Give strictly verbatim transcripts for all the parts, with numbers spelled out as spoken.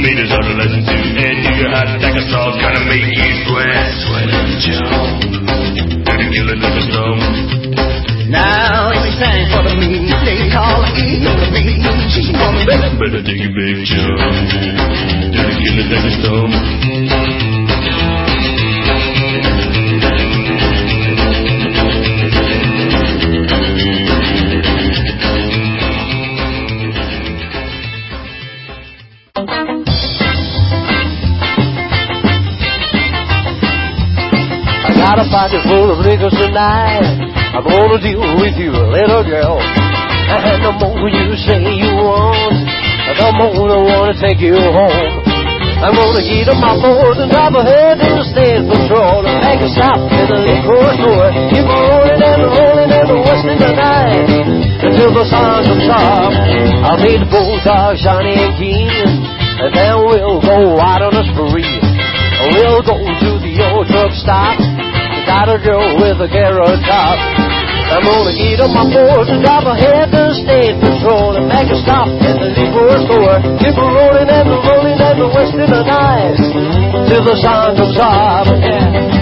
meters are the lesson too. And do your hot stack of sauce gonna make you sweat? Sweating Jones. Gonna kill it like a stone. Now it's time for the meeting. They call it the meeting. She's woman. Better take a big jump. Gonna kill it like a stone. Got a pocket full of liquor tonight. I'm gonna deal with you, little girl. And the more you say you want, the more I wanna take you home. I'm gonna get on my board and drive ahead in the state patrol and make a stop in the liquor store. Keep on rolling and rolling and western tonight until the sun comes up. I'll meet the bulldog, Johnny and Keen, and then we'll go out on a spree. We'll go to the old truck stop. Got a girl with a carrot top. I'm gonna get on my board and drive ahead to the state patrol and make a stop at the liquor store. Keep a rolling and a rolling and a western the night till the sun comes up. Yeah.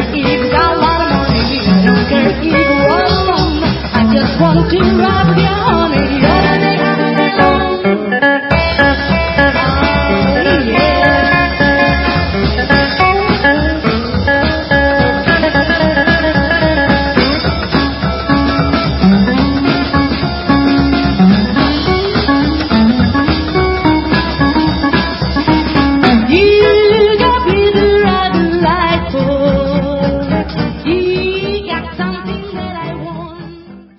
To rock your